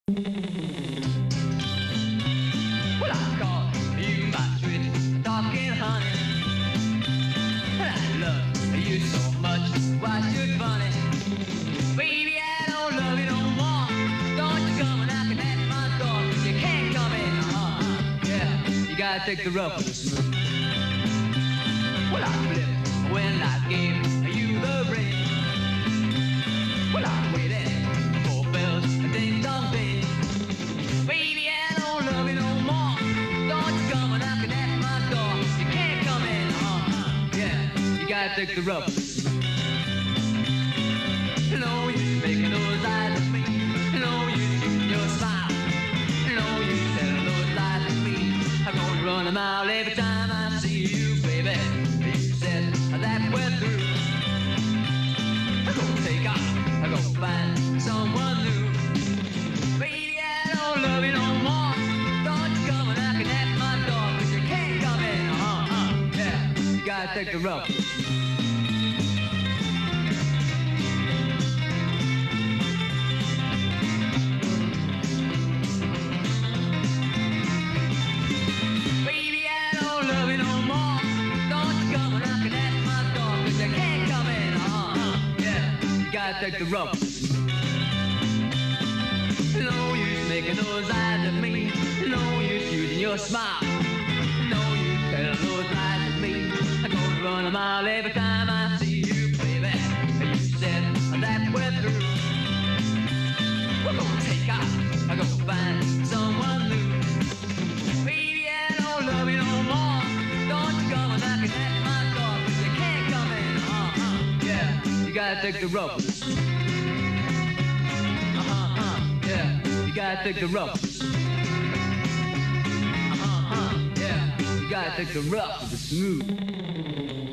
Well, I call you my sweet talking honey. And I love you so much. Why should funny? Baby, I don't love you no more. Don't you come knocking at my door. You can't come in. Yeah, you gotta take the rough with the smooth. Well, I flipped when I gave you the ring. Well, I waited for bells and ding dong ding. Baby, I don't love you no more. Don't you come knocking at my door. You can't come in. Yeah, you gotta take the rough with the smooth. No use making those eyes at me. No use using your smile. No use telling those lies at me. I'm gonna run a mile every time I see you, baby. You said that we're through. I'm gonna take off. I'm gonna find someone new. Baby, I don't love you no more. Don't you come knocking at my door, 'cause you can't come in. Yeah, you gotta take the rough. Take the rope. No use making those eyes at me. No use using your smile. No use telling those lies at me. I'm gonna run a mile every time I see you, baby. You said that we're through. We're gonna take off. I'm gonna find someone new. Baby, I don't love you no more. Don't you come knocking at my door, 'cause you can't come in. Yeah, you gotta take the rope. Yeah, you gotta take the rough. Yeah, you gotta take the rough with the smooth.